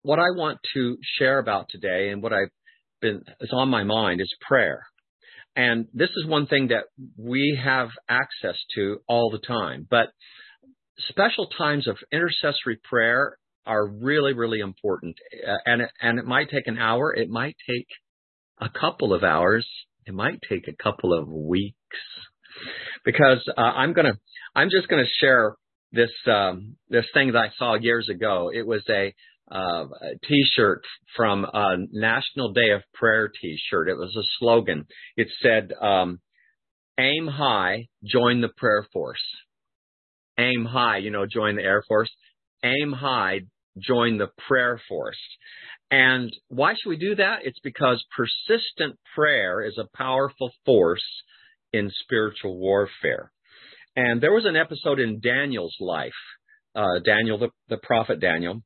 what I want to share about today and what is on my mind is prayer. And this is one thing that we have access to all the time. But special times of intercessory prayer are really, really important. And it might take an hour. It might take a couple of hours. It might take a couple of weeks. Because I'm just gonna share this thing that I saw years ago. It was a T-shirt from a National Day of Prayer T-shirt. It was a slogan. It said, "Aim high, join the prayer force." Aim high, join the Air Force. Aim high, join the prayer force. And why should we do that? It's because persistent prayer is a powerful force in spiritual warfare. And there was an episode in Daniel's life, Daniel, the prophet Daniel,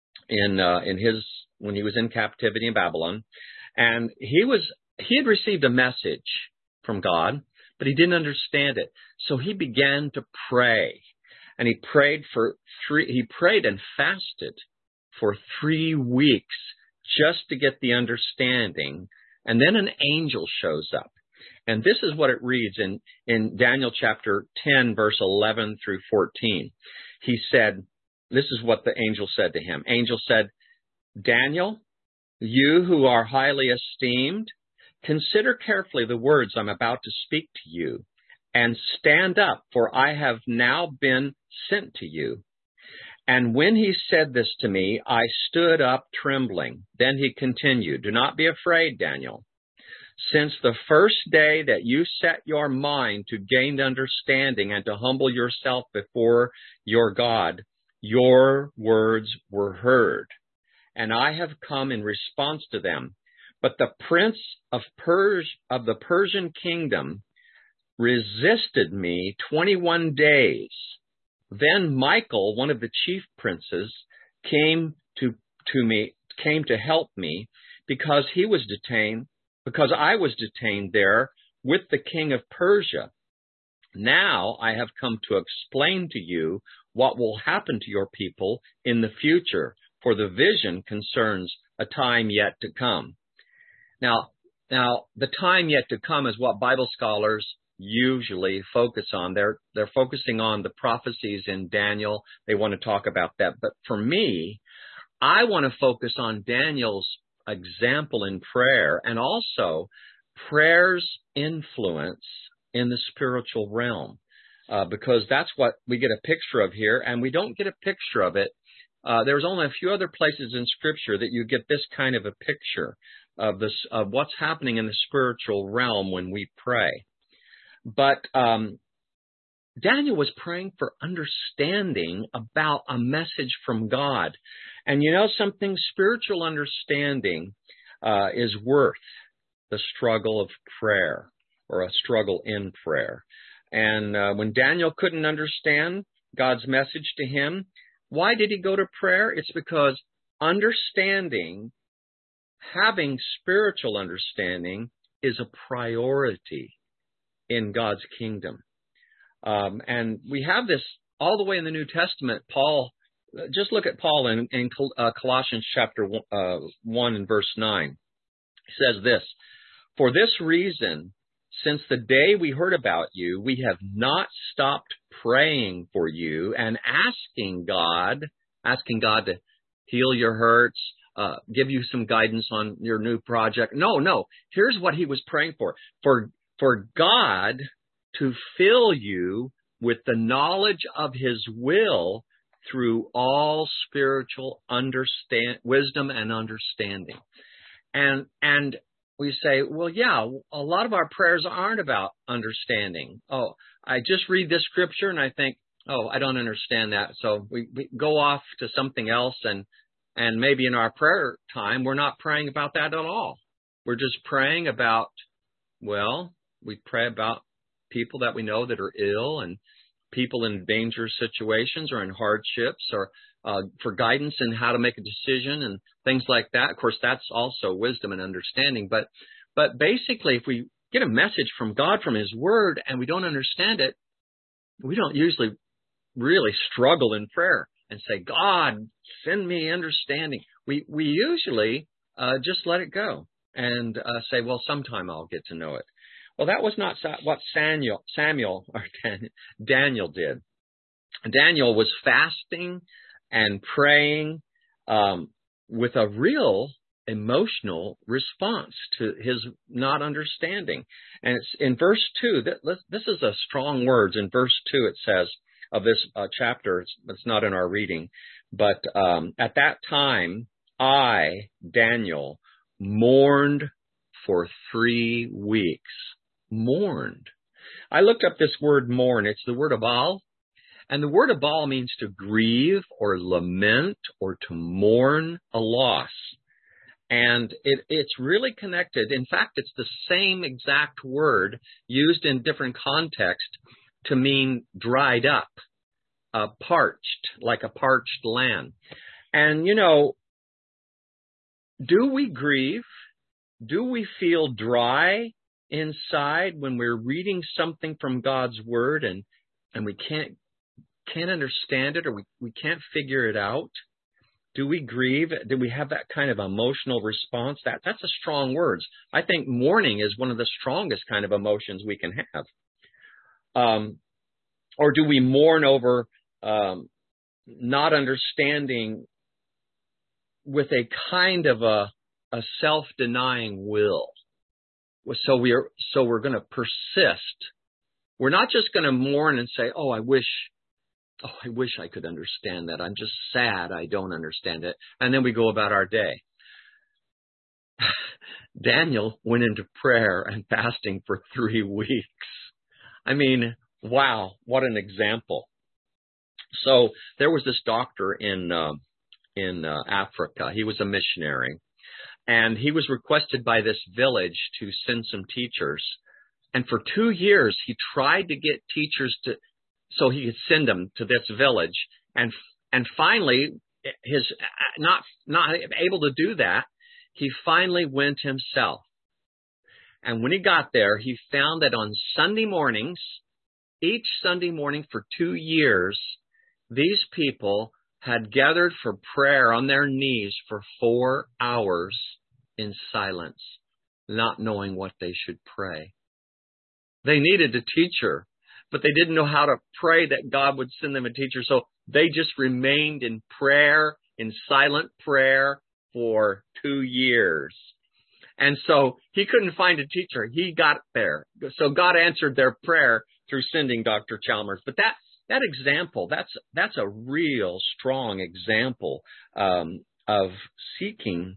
when he was in captivity in Babylon, and he had received a message from God, but he didn't understand it. So he began to pray, and he prayed and fasted for 3 weeks just to get the understanding. And then an angel shows up. And this is what it reads in Daniel chapter 10, verse 11 through 14. He said, this is what the angel said to him. Angel said, "Daniel, you who are highly esteemed, consider carefully the words I'm about to speak to you, and stand up, for I have now been sent to you." And when he said this to me, I stood up trembling. Then he continued, "Do not be afraid, Daniel. Since the first day that you set your mind to gain understanding and to humble yourself before your God, your words were heard, and I have come in response to them. But the prince of the Persian kingdom resisted me 21 days. Then Michael, one of the chief princes, came to help me because I was detained there with the king of Persia. Now I have come to explain to you what will happen to your people in the future, for the vision concerns a time yet to come." Now, the time yet to come is what Bible scholars usually focus on. They're focusing on the prophecies in Daniel. They want to talk about that. But for me, I want to focus on Daniel's example in prayer, and also prayer's influence in the spiritual realm, because that's what we get a picture of here, and we don't get a picture of it. There's only a few other places in Scripture that you get this kind of a picture of what's happening in the spiritual realm when we pray. But Daniel was praying for understanding about a message from God. And something, spiritual understanding is worth the struggle of prayer, or a struggle in prayer. And when Daniel couldn't understand God's message to him, why did he go to prayer? It's because having spiritual understanding is a priority in God's kingdom. And we have this all the way in the New Testament. Paul, just look at Paul in Colossians chapter 1 and verse 9. He says this, "For this reason, since the day we heard about you, we have not stopped praying for you and asking God to heal your hurts, give you some guidance on your new project." No. Here's what he was praying for. For God to fill you with the knowledge of his will through all spiritual wisdom and understanding. And we say, well, yeah, a lot of our prayers aren't about understanding. Oh, I just read this scripture and I think, oh, I don't understand that. So we go off to something else, and maybe in our prayer time, we're not praying about that at all. We're just praying about, we pray about people that we know that are ill, and people in dangerous situations or in hardships, or for guidance in how to make a decision and things like that. Of course, that's also wisdom and understanding. But basically, if we get a message from God, from his word, and we don't understand it, we don't usually really struggle in prayer. and say, God, send me understanding. We usually just let it go and say, well, sometime I'll get to know it. Well, that was not what Daniel did. Daniel was fasting and praying with a real emotional response to his not understanding. And it's in verse 2, this is a strong words. In verse 2 it says of this chapter, it's not in our reading, but at that time, I, Daniel, mourned for 3 weeks. Mourned. I looked up this word mourn. It's the word abal. And the word abal means to grieve or lament or to mourn a loss. And it's really connected. In fact, it's the same exact word used in different contexts to mean dried up, parched, like a parched land. And, do we grieve? Do we feel dry inside when we're reading something from God's Word and we can't understand it, or we can't figure it out? Do we grieve? Do we have that kind of emotional response? That's a strong word. I think mourning is one of the strongest kind of emotions we can have. Or do we mourn over not understanding with a kind of a self-denying will? So we're going to persist. We're not just going to mourn and say, oh, I wish I could understand that. I'm just sad I don't understand it. And then we go about our day. Daniel went into prayer and fasting for 3 weeks. I mean, wow, what an example. So there was this doctor in Africa. He was a missionary. And he was requested by this village to send some teachers. And for 2 years, he tried to get teachers so he could send them to this village. And finally, his not able to do that, he finally went himself. And when he got there, he found that on Sunday mornings, each Sunday morning for 2 years, these people had gathered for prayer on their knees for 4 hours in silence, not knowing what they should pray. They needed a teacher, but they didn't know how to pray that God would send them a teacher. So they just remained in prayer, in silent prayer for 2 years. And so he couldn't find a teacher. He got there. So God answered their prayer through sending Dr. Chalmers. But that example, that's a real strong example of seeking.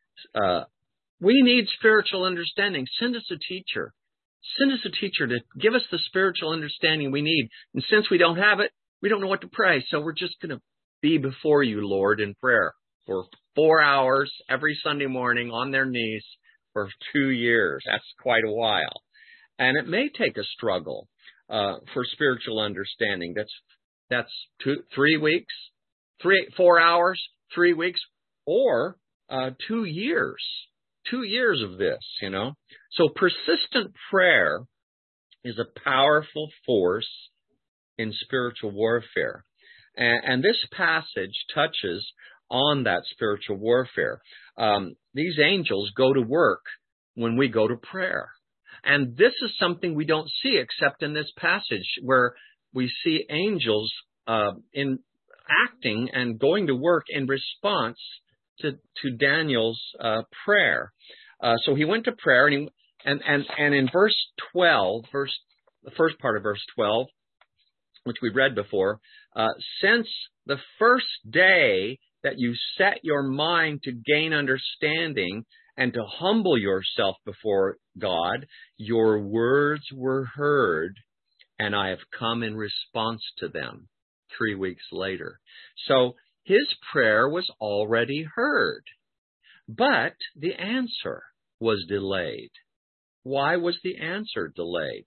We need spiritual understanding. Send us a teacher. Send us a teacher to give us the spiritual understanding we need. And since we don't have it, we don't know what to pray. So we're just going to be before you, Lord, in prayer for 4 hours every Sunday morning on their knees for 2 years. That's quite a while. And it may take a struggle for spiritual understanding. That's 3 weeks, 4 hours, 3 weeks, or 2 years. 2 years of this, So persistent prayer is a powerful force in spiritual warfare. And this passage touches on that spiritual warfare. These angels go to work when we go to prayer. And this is something we don't see except in this passage, where we see angels in acting and going to work in response to Daniel's prayer. So he went to prayer, and in verse 12, the first part of verse 12, which we read before, since the first day that you set your mind to gain understanding and to humble yourself before God, your words were heard, and I have come in response to them 3 weeks later. So his prayer was already heard, but the answer was delayed. Why was the answer delayed?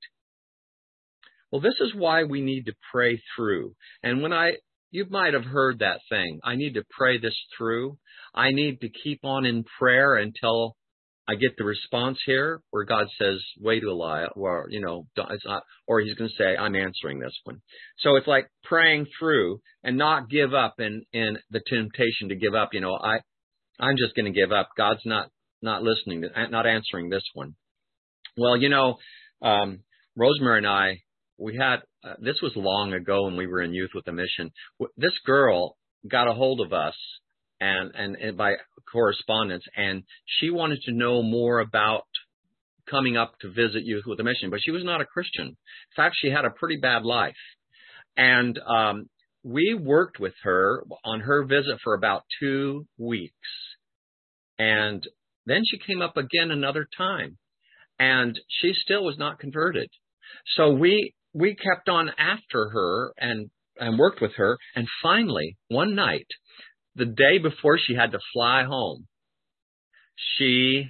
Well, this is why we need to pray through. And you might have heard that thing. I need to pray this through. I need to keep on in prayer until I get the response here where God says, wait a while, or, it's not, or he's going to say, I'm answering this one. So it's like praying through and not give up in the temptation to give up. I'm just going to give up. God's not listening, not answering this one. Well, Rosemary and I, we had, this was long ago when we were in Youth with a Mission. This girl got a hold of us and by correspondence, and she wanted to know more about coming up to visit Youth with a Mission, but she was not a Christian. In fact, she had a pretty bad life. And we worked with her on her visit for about 2 weeks. And then she came up again another time, and she still was not converted. So we kept on after her and worked with her. And finally, one night, the day before she had to fly home, she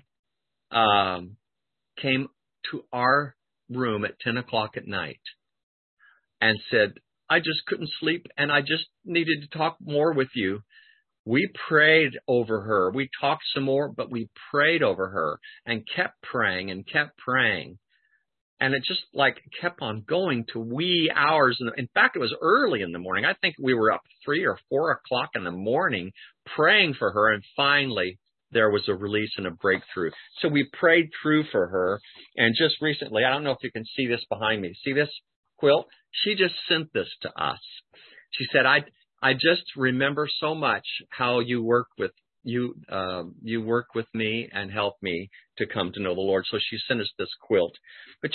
came to our room at 10 o'clock at night and said, I just couldn't sleep and I just needed to talk more with you. We prayed over her. We talked some more, but we prayed over her and kept praying and kept praying. And it just kept on going to wee hours. In fact, it was early in the morning. I think we were up 3 or 4 o'clock in the morning praying for her. And finally, there was a release and a breakthrough. So we prayed through for her. And just recently, I don't know if you can see this behind me. See this quilt? She just sent this to us. She said, I just remember so much how you work with you work with me and help me to come to know the Lord. So she sent us this quilt. But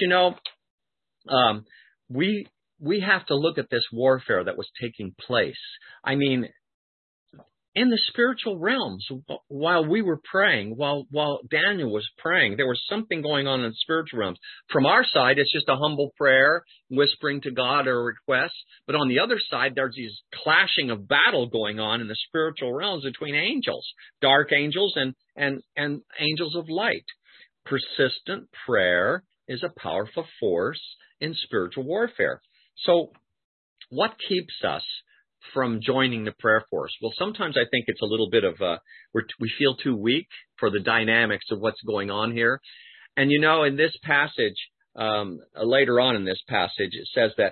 we have to look at this warfare that was taking place. I mean, in the spiritual realms, while we were praying, while Daniel was praying, there was something going on in the spiritual realms. From our side, it's just a humble prayer, whispering to God or a request. But on the other side, there's these clashing of battle going on in the spiritual realms between angels, dark angels and angels of light. Persistent prayer is a powerful force in spiritual warfare. So what keeps us from joining the prayer force? Well, sometimes I think it's a little bit of we feel too weak for the dynamics of what's going on here. And in this passage, later on in this passage, it says that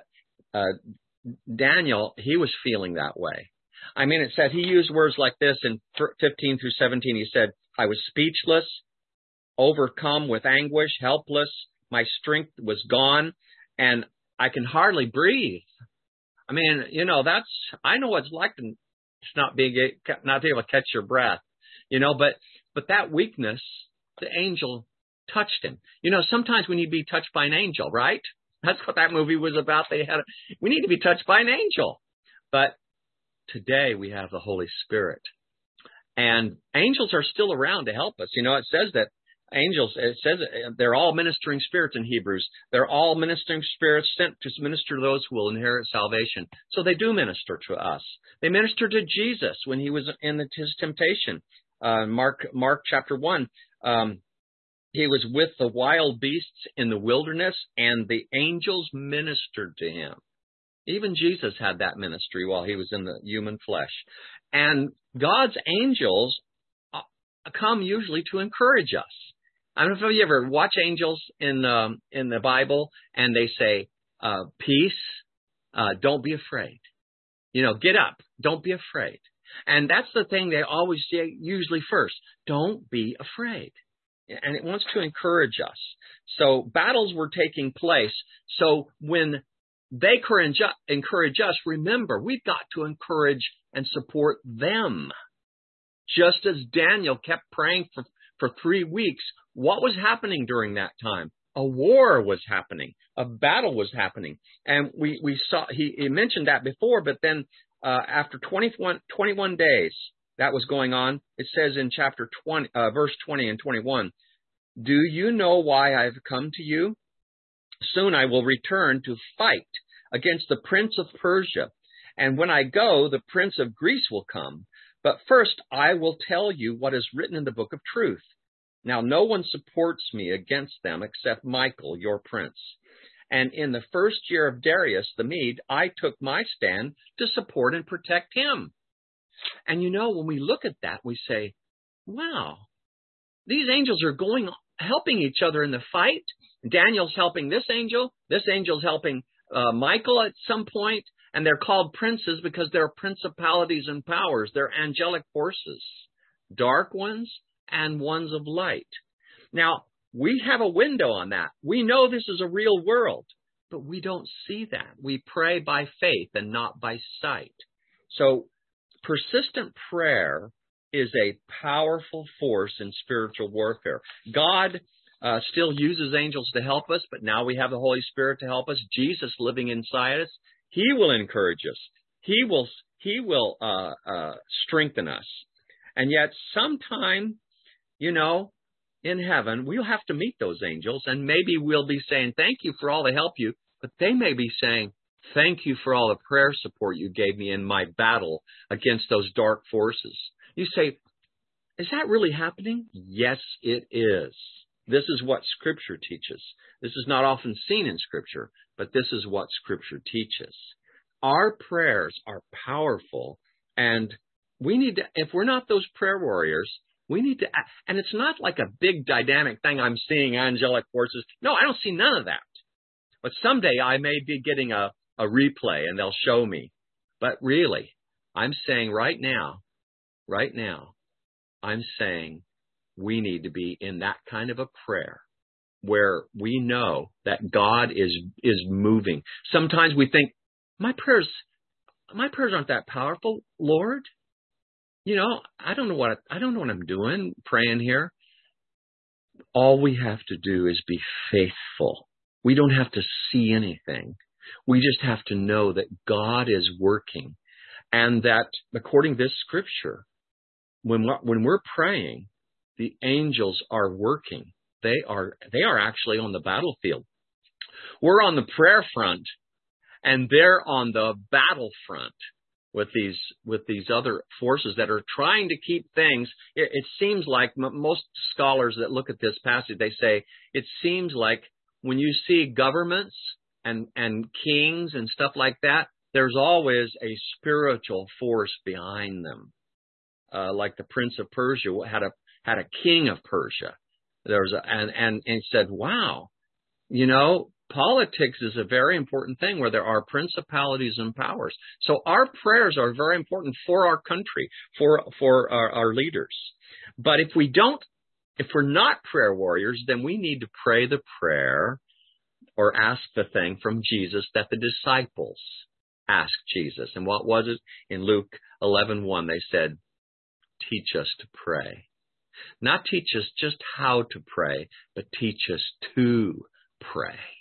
Daniel, he was feeling that way. I mean, it said he used words like this in 15 through 17. He said, I was speechless, overcome with anguish, helpless. My strength was gone, and I can hardly breathe. I mean, I know what it's like to not be able to catch your breath, but that weakness, the angel touched him. Sometimes we need to be touched by an angel, right? That's what that movie was about. We need to be touched by an angel. But today we have the Holy Spirit, and angels are still around to help us. It says that angels, it says they're all ministering spirits in Hebrews. They're all ministering spirits sent to minister to those who will inherit salvation. So they do minister to us. They ministered to Jesus when he was in his temptation. Mark chapter 1, he was with the wild beasts in the wilderness, and the angels ministered to him. Even Jesus had that ministry while he was in the human flesh. And God's angels come usually to encourage us. I don't know if you ever watch angels in the Bible, and they say, peace, don't be afraid. Get up, don't be afraid. And that's the thing they always say, usually first, don't be afraid. And it wants to encourage us. So battles were taking place. So when they encourage us, remember, we've got to encourage and support them. Just as Daniel kept praying for 3 weeks, what was happening during that time? A war was happening. A battle was happening. And we saw, he mentioned that before, but then after 21 days that was going on, it says in chapter 20, verse 20 and 21, do you know why I've come to you? Soon I will return to fight against the prince of Persia. And when I go, the prince of Greece will come. But first, I will tell you what is written in the book of truth. Now, no one supports me against them except Michael, your prince. And in the first year of Darius the Mede, I took my stand to support and protect him. And when we look at that, we say, wow, these angels are helping each other in the fight. Daniel's helping this angel's helping Michael at some point, and they're called princes because they're principalities and powers. They're angelic forces, dark ones and ones of light. Now, we have a window on that. We know this is a real world, but we don't see that. We pray by faith and not by sight. So persistent prayer is a powerful force in spiritual warfare. God still uses angels to help us, but now we have the Holy Spirit to help us. Jesus living inside us, He will encourage us. He will strengthen us. And yet sometime, in heaven, we'll have to meet those angels, and maybe we'll be saying, thank you for all the help but they may be saying, thank you for all the prayer support you gave me in my battle against those dark forces. You say, is that really happening? Yes, it is. This is what Scripture teaches. This is not often seen in Scripture, but this is what Scripture teaches. Our prayers are powerful, and we need to, if we're not those prayer warriors, we need to, and it's not like a big dynamic thing. I'm seeing angelic forces. No, I don't see none of that. But someday I may be getting a replay and they'll show me. But really, I'm saying right now, I'm saying we need to be in that kind of a prayer where we know that God is moving. Sometimes we think, my prayers aren't that powerful, Lord. I don't know what I'm doing praying here. All we have to do is be faithful. We don't have to see anything. We just have to know that God is working, and that according to this Scripture, when we're praying, the angels are working. They are actually on the battlefield. We're on the prayer front, and they're on the battlefront with these other forces that are trying to keep things. It seems like most scholars that look at this passage, they say it seems like when you see governments and kings and stuff like that, there's always a spiritual force behind them. Like the Prince of Persia had a king of Persia. And said, wow, politics is a very important thing where there are principalities and powers. So our prayers are very important for our country, for our leaders. But if we're not prayer warriors, then we need to pray the prayer or ask the thing from Jesus that the disciples asked Jesus. And what was it? In Luke 11:1, they said, teach us to pray. Not teach us just how to pray, but teach us to pray.